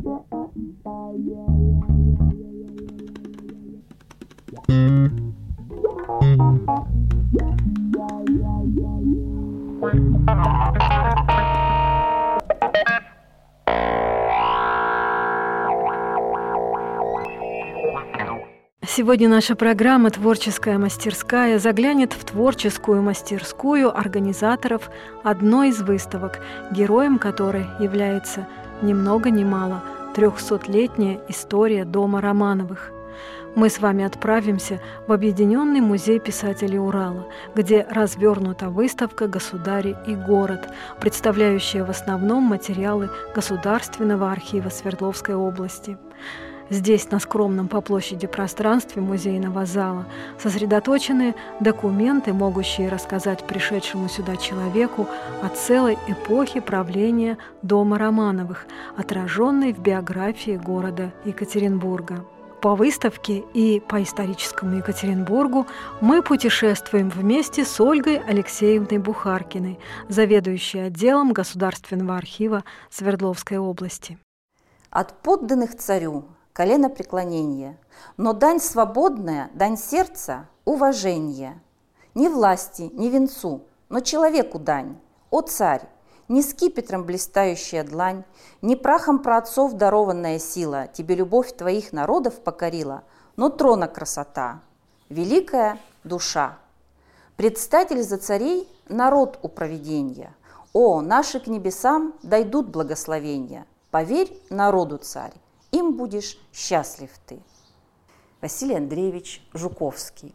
Сегодня наша программа «Творческая мастерская» заглянет в творческую мастерскую организаторов одной из выставок, героем которой является ни много ни мало 300-летняя история дома Романовых. Мы с вами отправимся в Объединенный музей писателей Урала, где развернута выставка «Государи и город», представляющая в основном материалы Государственного архива Свердловской области. Здесь, на скромном по площади пространстве музейного зала, сосредоточены документы, могущие рассказать пришедшему сюда человеку о целой эпохе правления дома Романовых, отраженной в биографии города Екатеринбурга. По выставке и по историческому Екатеринбургу мы путешествуем вместе с Ольгой Алексеевной Бухаркиной, заведующей отделом Государственного архива Свердловской области. От подданных царю коленопреклонение, но дань свободная, дань сердца – уважение. Не власти, не венцу, но человеку дань. О царь, не скипетром блистающая длань, не прахом праотцов дарованная сила тебе любовь твоих народов покорила, но трона красота, великая душа. Предстатель за царей – народ у провиденья. О, наши к небесам дойдут благословения. Поверь народу, царь, им будешь счастлив ты. Василий Андреевич Жуковский.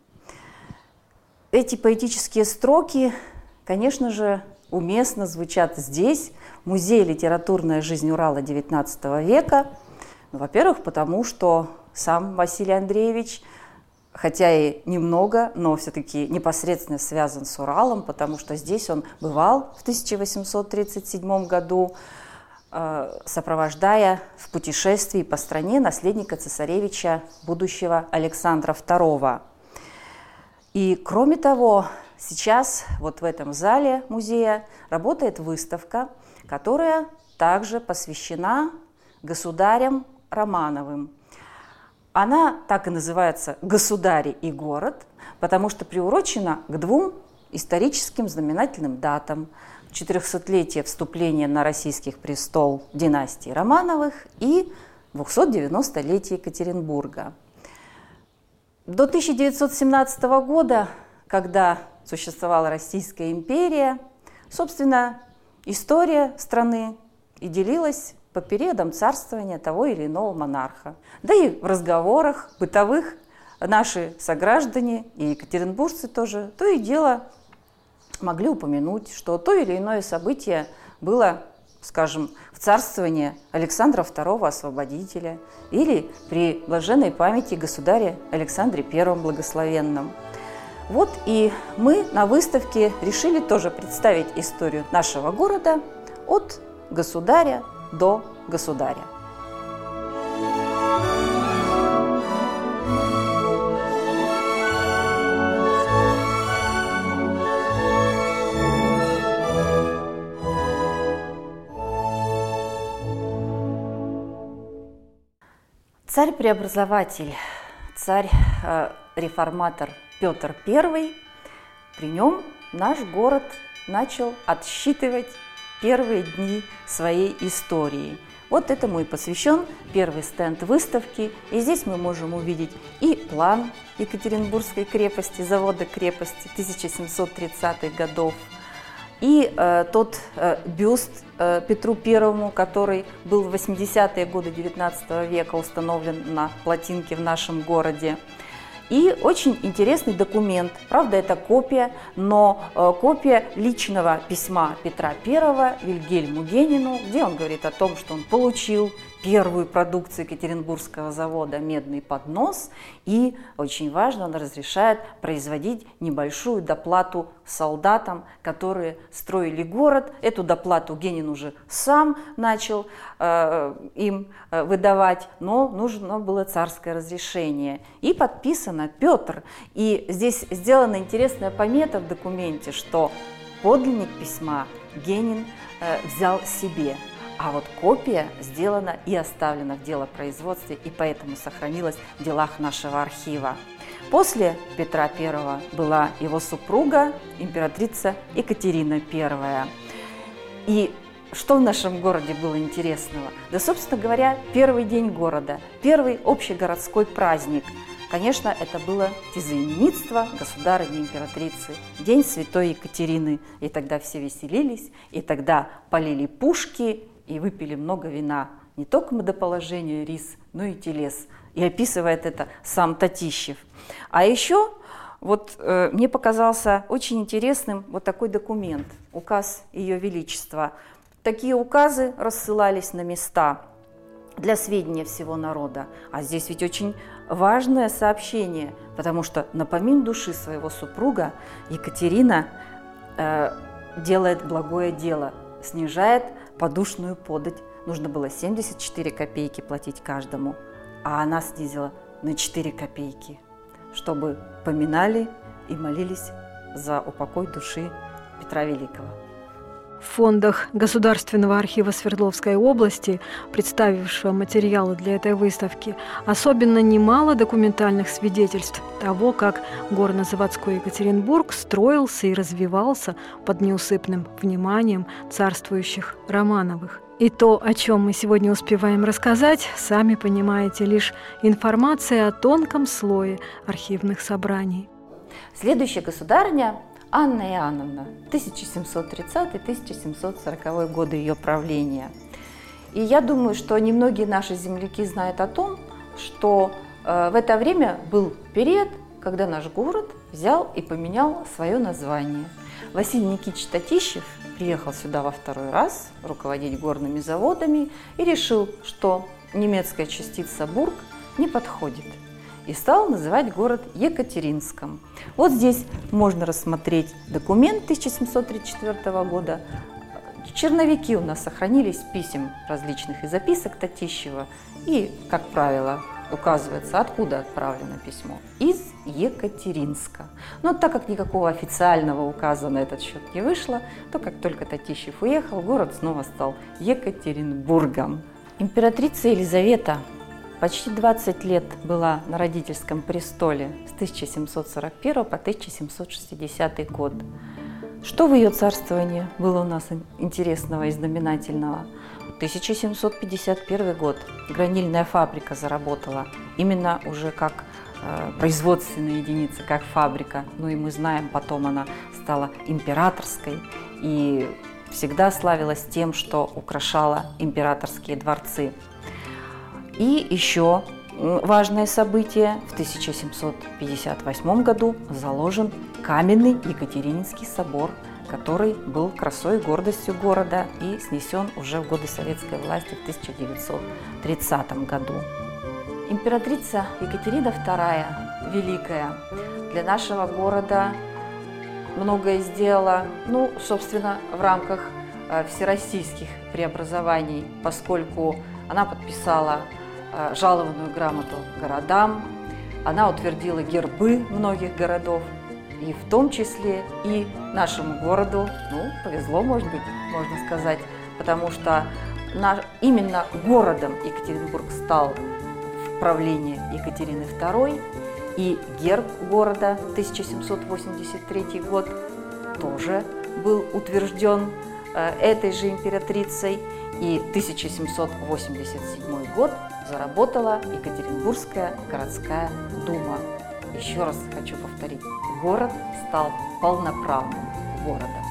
Эти поэтические строки, конечно же, уместно звучат здесь, в Музее «Литературная жизнь Урала» XIX века. Во-первых, потому что сам Василий Андреевич, хотя и немного, но все-таки непосредственно связан с Уралом, потому что здесь он бывал в 1837 году, сопровождая в путешествии по стране наследника цесаревича будущего Александра II. И кроме того, сейчас вот в этом зале музея работает выставка, которая также посвящена государям Романовым. Она так и называется «Государи и город», потому что приурочена к двум историческим знаменательным датам: 400-летие вступления на российский престол династии Романовых и 290-летие Екатеринбурга. До 1917 года, когда существовала Российская империя, собственно, история страны и делилась по периодам царствования того или иного монарха. Да и в разговорах бытовых наши сограждане и екатеринбуржцы тоже то и дело могли упомянуть, что то или иное событие было, скажем, в царствовании Александра II Освободителя или при блаженной памяти государя Александре I Благословенном. Вот и мы на выставке решили тоже представить историю нашего города от государя до государя. Царь-преобразователь, царь-реформатор Петр I, при нем наш город начал отсчитывать первые дни своей истории. Вот этому и посвящен первый стенд выставки. И здесь мы можем увидеть и план Екатеринбургской крепости, завода крепости 1730-х годов, и тот бюст Петру Первому, который был в 80-е годы XIX века установлен на плотинке в нашем городе. И очень интересный документ, правда, это копия, но копия личного письма Петра I Вильгельму Генину, где он говорит о том, что он получил первую продукцию Екатеринбургского завода «Медный поднос», и, очень важно, он разрешает производить небольшую доплату солдатам, которые строили город. Эту доплату Генин уже сам начал им выдавать, но нужно было царское разрешение. И подписано Петр. И здесь сделана интересная помета в документе, что подлинник письма Генин взял себе, А вот копия сделана и оставлена в делопроизводстве, и поэтому сохранилась в делах нашего архива. После Петра I была его супруга, императрица Екатерина I. И что в нашем городе было интересного? Да, собственно говоря, первый день города, первый общегородской праздник. Конечно, это было тезаименитство государыни-императрицы, день святой Екатерины. И тогда все веселились, и тогда полили пушки и выпили много вина. Не только модоположение, рис, но и телес. И описывает это сам Татищев. А еще вот мне показался очень интересным вот такой документ, указ Ее Величества. Такие указы рассылались на места для сведения всего народа. А здесь ведь очень важное сообщение, потому что на помин души своего супруга Екатерина делает благое дело, снижает подушную подать. Нужно было 74 копейки платить каждому, а она снизила на 4 копейки, чтобы поминали и молились за упокой души Петра Великого. В фондах Государственного архива Свердловской области, представившего материалы для этой выставки, особенно немало документальных свидетельств того, как горно-заводской Екатеринбург строился и развивался под неусыпным вниманием царствующих Романовых. И то, о чем мы сегодня успеваем рассказать, сами понимаете, лишь информация о тонком слое архивных собраний. Следующая государыня Анна Иоанновна, 1730-1740 годы ее правления. И я думаю, что немногие наши земляки знают о том, что в это время был период, когда наш город взял и поменял свое название. Василий Никитич Татищев приехал сюда во второй раз руководить горными заводами и решил, что немецкая частица Бург не подходит. И стал называть город Екатеринском. Вот здесь можно рассмотреть документ 1734 года. Черновики у нас сохранились писем различных и записок Татищева. И, как правило, указывается, откуда отправлено письмо. Из Екатеринска. Но так как никакого официального указа на этот счет не вышло, то как только Татищев уехал, город снова стал Екатеринбургом. Императрица Елизавета почти 20 лет была на родительском престоле с 1741 по 1760 год. Что в ее царствовании было у нас интересного и знаменательного? 1751 год. Гранильная фабрика заработала именно уже как производственная единица, как фабрика. Ну и мы знаем, потом она стала императорской и всегда славилась тем, что украшала императорские дворцы. И еще важное событие. В 1758 году заложен каменный Екатерининский собор, который был красой и гордостью города и снесен уже в годы советской власти в 1930 году. Императрица Екатерина II, Великая, для нашего города многое сделала, собственно, в рамках всероссийских преобразований, поскольку она подписала жалованную грамоту городам, она утвердила гербы многих городов, и в том числе и нашему городу, повезло, может быть, можно сказать, потому что именно городом Екатеринбург стал в правлении Екатерины II, и герб города 1783 год тоже был утвержден этой же императрицей, и 1787 год заработала Екатеринбургская городская дума. Еще раз хочу повторить, город стал полноправным городом.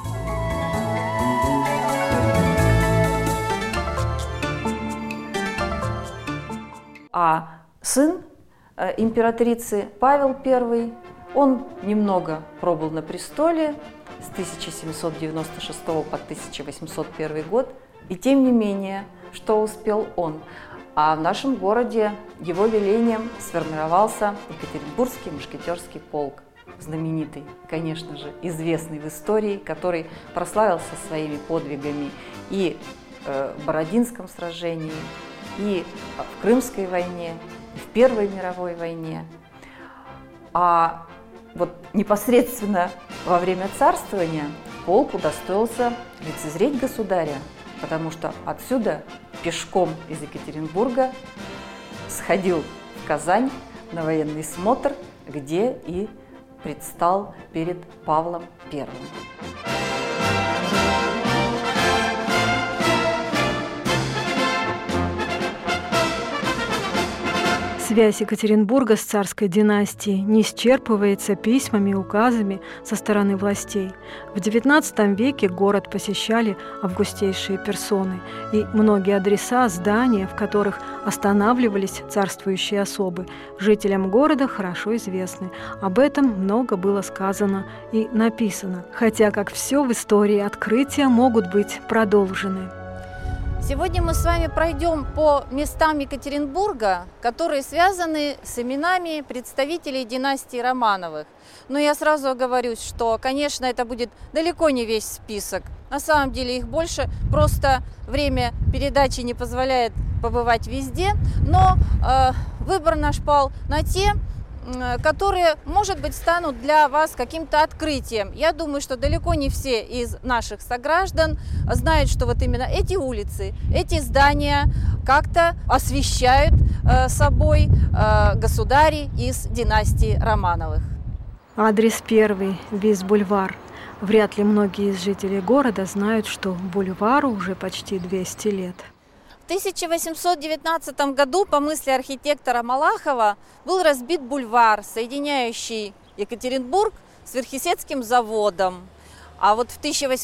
А сын императрицы Павел I, он немного пробыл на престоле с 1796 по 1801 год, и тем не менее, что успел он? А в нашем городе его велением сформировался Екатеринбургский мушкетерский полк, знаменитый, конечно же, известный в истории, который прославился своими подвигами и в Бородинском сражении, и в Крымской войне, и в Первой мировой войне. А вот непосредственно во время царствования полк удостоился лицезреть государя, потому что отсюда пешком из Екатеринбурга сходил в Казань на военный смотр, где и предстал перед Павлом I. Связь Екатеринбурга с царской династией не исчерпывается письмами и указами со стороны властей. В XIX веке город посещали августейшие персоны, и многие адреса, здания, в которых останавливались царствующие особы, жителям города хорошо известны. Об этом много было сказано и написано, хотя, как все в истории, открытия могут быть продолжены. Сегодня мы с вами пройдем по местам Екатеринбурга, которые связаны с именами представителей династии Романовых. Но я сразу оговорюсь, что, конечно, это будет далеко не весь список. На самом деле их больше, просто время передачи не позволяет побывать везде. Но выбор наш пал на те, которые, может быть, станут для вас каким-то открытием. Я думаю, что далеко не все из наших сограждан знают, что вот именно эти улицы, эти здания как-то освещают собой государи из династии Романовых. Адрес первый – Виз-бульвар. Вряд ли многие из жителей города знают, что бульвару уже почти 200 лет. В 1819 году, по мысли архитектора Малахова, был разбит бульвар, соединяющий Екатеринбург с Верхесецким заводом. А вот в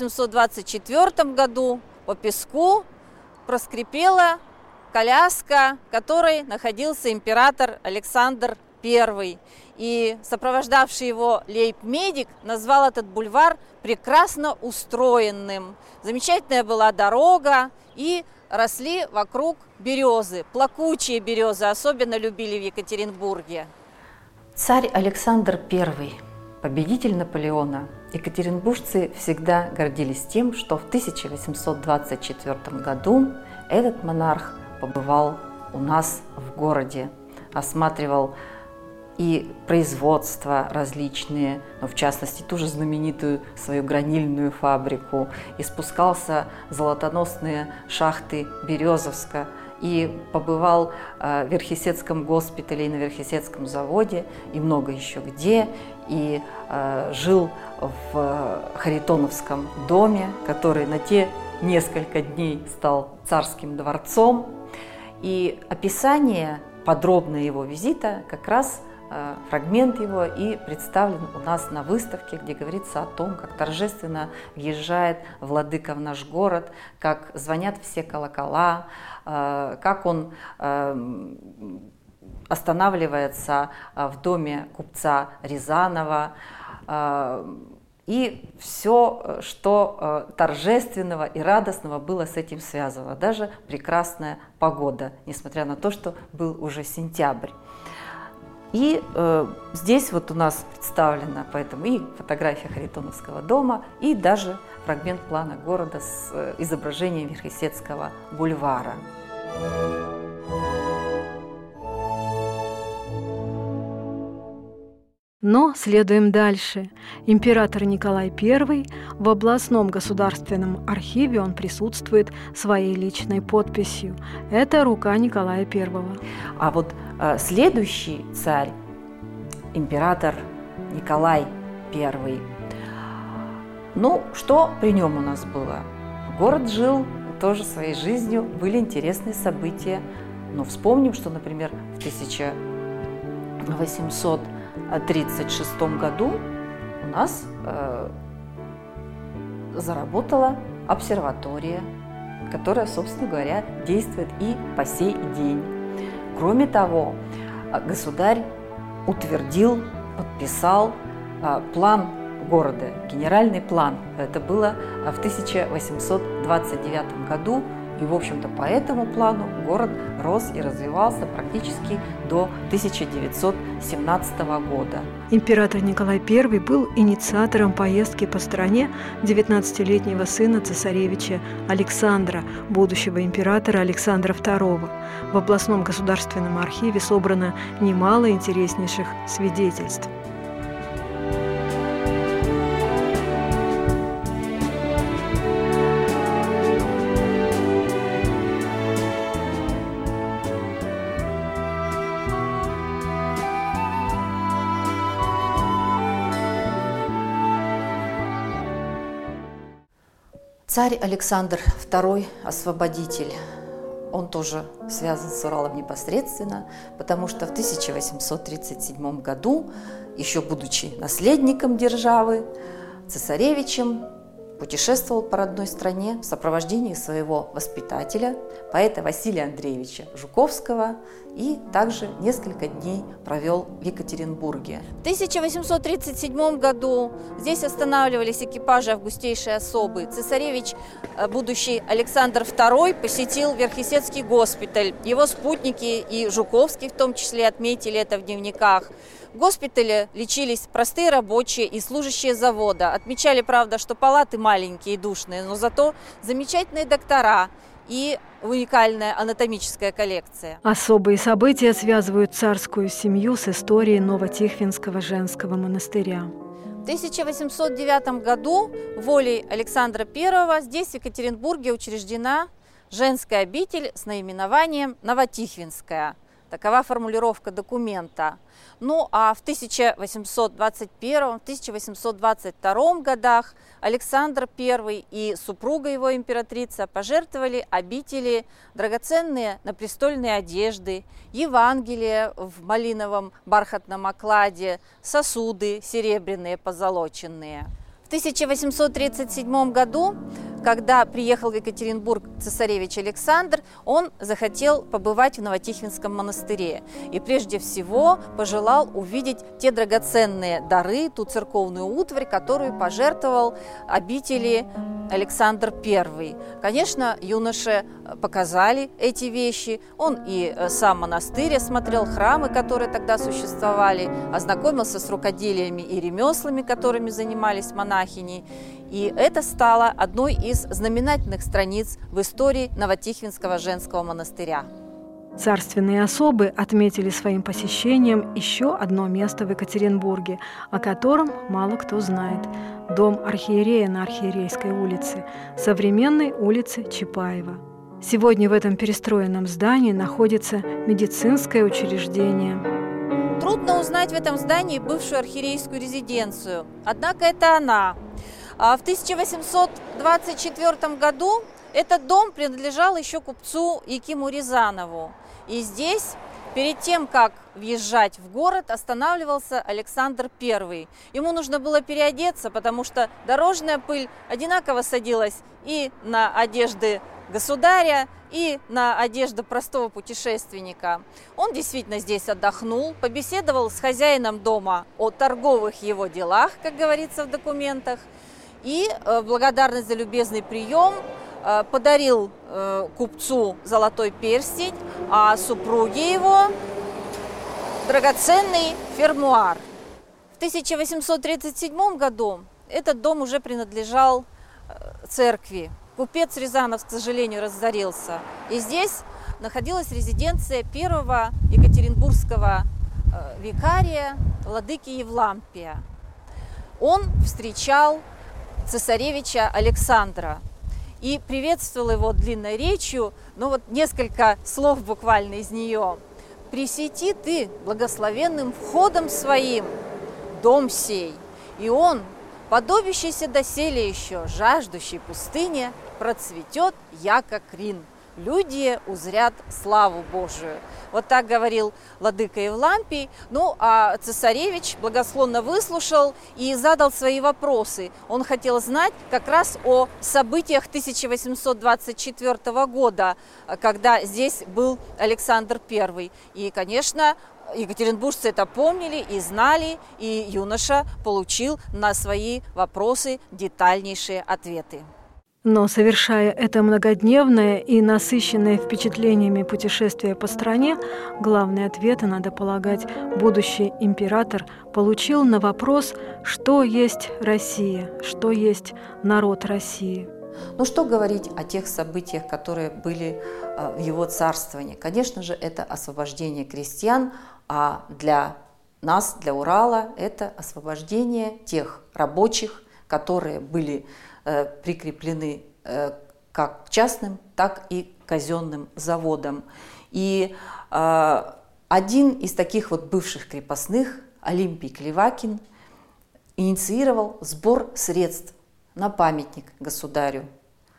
1824 году по песку проскрипела коляска, в которой находился император Александр I. И сопровождавший его лейб-медик назвал этот бульвар прекрасно устроенным. Замечательная была дорога, и росли вокруг березы, плакучие березы, особенно любили в Екатеринбурге. Царь Александр I, победитель Наполеона, екатеринбуржцы всегда гордились тем, что в 1824 году этот монарх побывал у нас в городе, осматривал и производства различные, но в частности ту же знаменитую свою гранильную фабрику, и спускался в золотоносные шахты Березовска, и побывал в Верхесецком госпитале и на Верхесецком заводе, и много еще где, и жил в Харитоновском доме, который на те несколько дней стал царским дворцом. И описание подробное его визита, как раз фрагмент его и представлен у нас на выставке, где говорится о том, как торжественно въезжает владыка в наш город, как звонят все колокола, как он останавливается в доме купца Рязанова, и все, что торжественного и радостного было с этим связано, даже прекрасная погода, несмотря на то, что был уже сентябрь. И здесь вот у нас представлена поэтому и фотография Харитоновского дома, и даже фрагмент плана города с изображением Верхесецкого бульвара. Но следуем дальше. Император Николай I, в областном государственном архиве он присутствует своей личной подписью. Это рука Николая I. А вот следующий царь, император Николай I. Ну, что при нем у нас было? Город жил тоже своей жизнью, были интересные события. Но вспомним, что, например, в 1836 году у нас заработала обсерватория, которая, собственно говоря, действует и по сей день. Кроме того, государь утвердил, подписал план города, генеральный план. Это было в 1829 году. И, в общем-то, по этому плану город рос и развивался практически до 1917 года. Император Николай I был инициатором поездки по стране 19-летнего сына цесаревича Александра, будущего императора Александра II. В областном государственном архиве собрано немало интереснейших свидетельств. Царь Александр II, освободитель, он тоже связан с Уралом непосредственно, потому что в 1837 году, еще будучи наследником державы, цесаревичем, путешествовал по родной стране в сопровождении своего воспитателя, поэта Василия Андреевича Жуковского, и также несколько дней провел в Екатеринбурге. В 1837 году здесь останавливались экипажи августейшей особы. Цесаревич, будущий Александр II, посетил Верхесецкий госпиталь. Его спутники и Жуковский в том числе отметили это в дневниках. В госпитале лечились простые рабочие и служащие завода. Отмечали, правда, что палаты маленькие и душные, но зато замечательные доктора и уникальная анатомическая коллекция. Особые события связывают царскую семью с историей Новотихвинского женского монастыря. В 1809 году волей Александра I здесь, в Екатеринбурге, учреждена женская обитель с наименованием Новотихвинская. Такова формулировка документа. Ну а в 1821-1822 годах Александр I и супруга его императрица пожертвовали обители драгоценные напрестольные одежды, Евангелие в малиновом бархатном окладе, сосуды серебряные позолоченные. В 1837 году, когда приехал в Екатеринбург цесаревич Александр, он захотел побывать в Новотихвинском монастыре и прежде всего пожелал увидеть те драгоценные дары, ту церковную утварь, которую пожертвовал обители Александр I. Конечно, юноше показали эти вещи. Он и сам монастырь осмотрел, храмы, которые тогда существовали, ознакомился с рукоделиями и ремеслами, которыми занимались монахини. И это стало одной из знаменательных страниц в истории Новотихвинского женского монастыря. Царственные особы отметили своим посещением еще одно место в Екатеринбурге, о котором мало кто знает – дом архиерея на Архиерейской улице, современной улице Чапаева. Сегодня в этом перестроенном здании находится медицинское учреждение. Трудно узнать в этом здании бывшую архиерейскую резиденцию, однако это она. В 1824 году этот дом принадлежал еще купцу Якиму Рязанову. И здесь, перед тем, как въезжать в город, останавливался Александр I. Ему нужно было переодеться, потому что дорожная пыль одинаково садилась и на одежды государя, и на одежду простого путешественника. Он действительно здесь отдохнул, побеседовал с хозяином дома о торговых его делах, как говорится в документах, и в благодарность за любезный прием подарил купцу золотой перстень, а супруге его драгоценный фермуар. В 1837 году этот дом уже принадлежал церкви. Купец Рязанов, к сожалению, разорился. И здесь находилась резиденция первого екатеринбургского викария, владыки Евлампия. Он встречал цесаревича Александра и приветствовал его длинной речью, вот несколько слов буквально из нее. «Пресети ты благословенным входом своим дом сей, и он, подобищийся доселе еще жаждущей пустыне, процветет, яко крин. Люди узрят славу Божию». Вот так говорил владыка Евлампий. А цесаревич благосклонно выслушал и задал свои вопросы. Он хотел знать как раз о событиях 1824 года, когда здесь был Александр I. И, конечно, екатеринбуржцы это помнили и знали, и юноша получил на свои вопросы детальнейшие ответы. Но, совершая это многодневное и насыщенное впечатлениями путешествие по стране, главные ответы, надо полагать, будущий император получил на вопрос, что есть Россия, что есть народ России. Что говорить о тех событиях, которые были в его царствовании? Конечно же, это освобождение крестьян, а для нас, для Урала, это освобождение тех рабочих, которые были прикреплены как к частным, так и казенным заводам. И один из таких бывших крепостных, Олимпий Клевакин, инициировал сбор средств на памятник государю.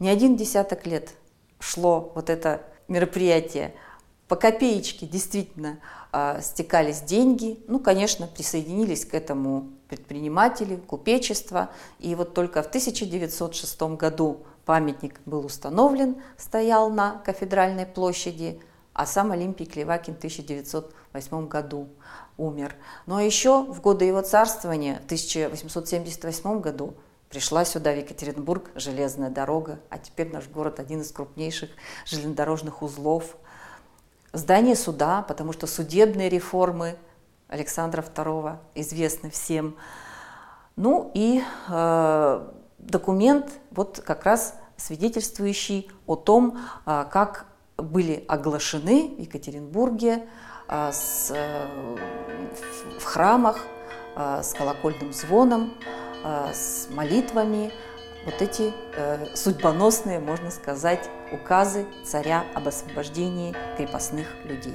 не один десяток лет шло вот это мероприятие. По копеечке действительно стекались деньги. Ну, конечно, присоединились к этому предприниматели, купечество. И вот только в 1906 году памятник был установлен, стоял на Кафедральной площади, а сам Олимпий Клевакин в 1908 году умер. Но еще в годы его царствования, в 1878 году, пришла сюда, в Екатеринбург, железная дорога, а теперь наш город один из крупнейших железнодорожных узлов. Здание суда, потому что судебные реформы Александра II известны всем. Ну и документ, вот как раз свидетельствующий о том, как были оглашены в Екатеринбурге в храмах с колокольным звоном, с молитвами вот эти судьбоносные, можно сказать, указы царя об освобождении крепостных людей.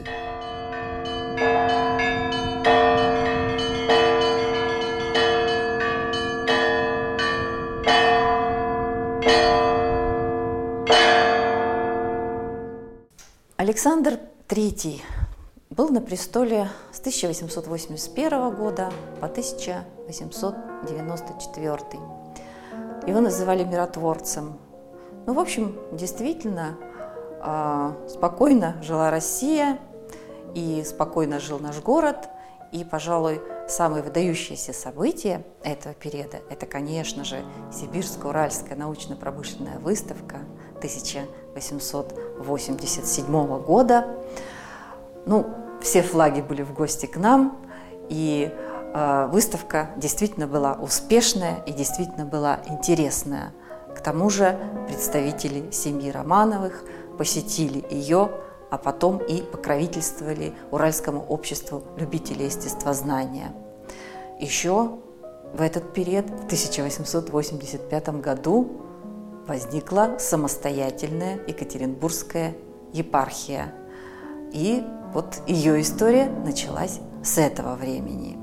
Александр III был на престоле с 1881 года по 1894. Его называли миротворцем. Ну, в общем, действительно, спокойно жила Россия, и спокойно жил наш город. И, пожалуй, самые выдающиеся события этого периода – это, конечно же, Сибирско-Уральская научно-промышленная выставка 1887 года. Ну, все флаги были в гости к нам, и выставка действительно была успешная и действительно была интересная. К тому же представители семьи Романовых посетили ее, а потом и покровительствовали Уральскому обществу любителей естествознания. Еще в этот период, в 1885 году, возникла самостоятельная Екатеринбургская епархия. И вот ее история началась с этого времени.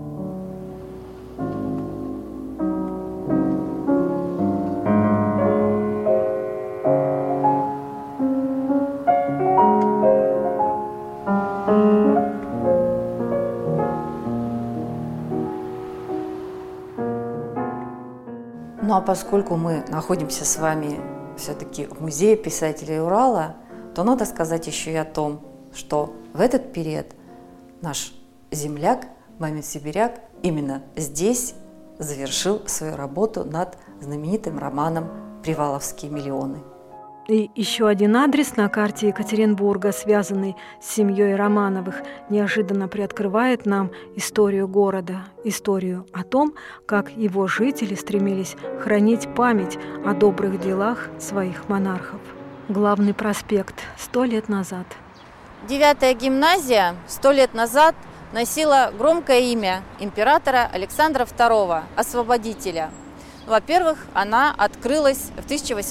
Ну а поскольку мы находимся с вами все-таки в музее писателей Урала, то надо сказать еще и о том, что в этот период наш земляк, Мамед-Сибиряк, именно здесь завершил свою работу над знаменитым романом «Приваловские миллионы». И еще один адрес на карте Екатеринбурга, связанный с семьей Романовых, неожиданно приоткрывает нам историю города, историю о том, как его жители стремились хранить память о добрых делах своих монархов. Главный проспект 100 лет назад. 9-я гимназия 100 лет назад носила громкое имя императора Александра II, освободителя. Во-первых, она открылась в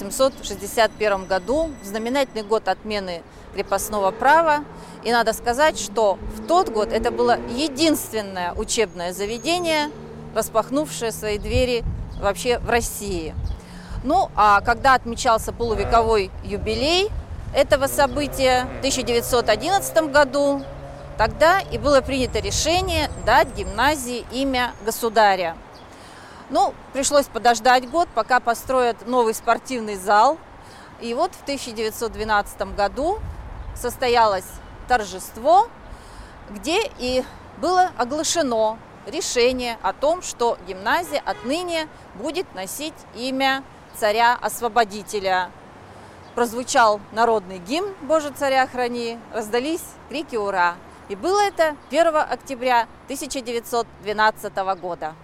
1861 году, в знаменательный год отмены крепостного права. И надо сказать, что в тот год это было единственное учебное заведение, распахнувшее свои двери вообще в России. Ну, а когда отмечался полувековой юбилей этого события в 1911 году, тогда и было принято решение дать гимназии имя государя. Ну, пришлось подождать год, пока построят новый спортивный зал. И вот в 1912 году состоялось торжество, где и было оглашено решение о том, что гимназия отныне будет носить имя царя-освободителя. Прозвучал народный гимн «Боже, царя храни», раздались крики «Ура!». И было это 1 октября 1912 года.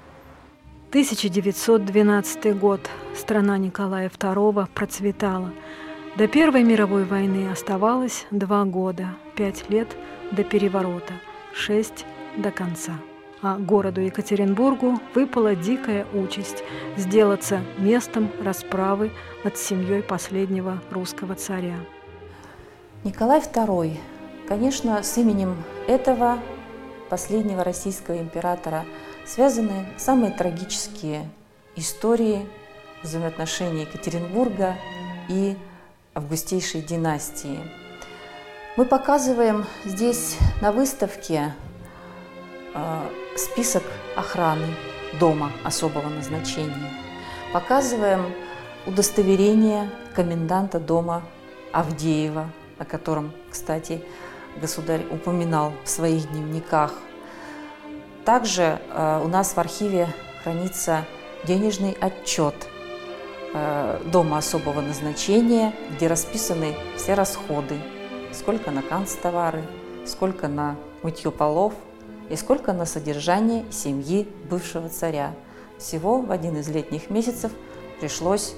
1912 год. Страна Николая II процветала. До Первой мировой войны оставалось 2 года, 5 лет до переворота, 6 до конца. А городу Екатеринбургу выпала дикая участь сделаться местом расправы над семьей последнего русского царя. Николай II, конечно, с именем этого последнего российского императора связаны самые трагические истории взаимоотношений Екатеринбурга и августейшей династии. Мы показываем здесь на выставке список охраны дома особого назначения. Показываем удостоверение коменданта дома Авдеева, о котором, кстати, государь упоминал в своих дневниках. Также у нас в архиве хранится денежный отчет дома особого назначения, где расписаны все расходы, сколько на канцтовары, сколько на мытье полов и сколько на содержание семьи бывшего царя. Всего в один из летних месяцев пришлось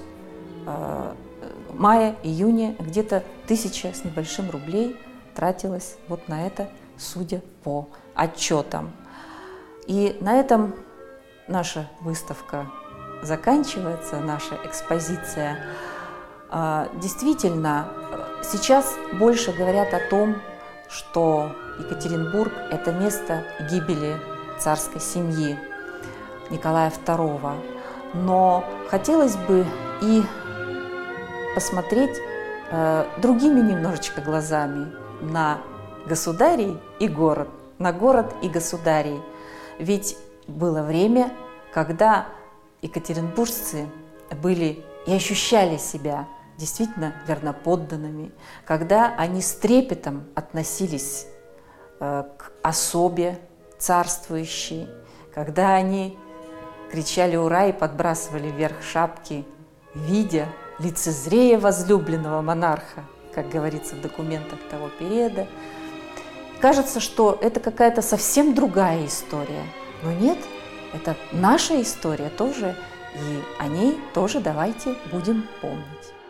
мая-июне где-то 1000 с небольшим рублей тратилось вот на это, судя по отчетам. И на этом наша выставка заканчивается, наша экспозиция. Действительно, сейчас больше говорят о том, что Екатеринбург – это место гибели царской семьи Николая II. Но хотелось бы и посмотреть другими немножечко глазами на государей и город, на город и государей. Ведь было время, когда екатеринбуржцы были и ощущали себя действительно верноподданными, когда они с трепетом относились к особе царствующей, когда они кричали «Ура!» и подбрасывали вверх шапки, видя, лицезрея возлюбленного монарха, как говорится в документах того периода. Кажется, что это какая-то совсем другая история. Но нет, это наша история тоже, и о ней тоже давайте будем помнить.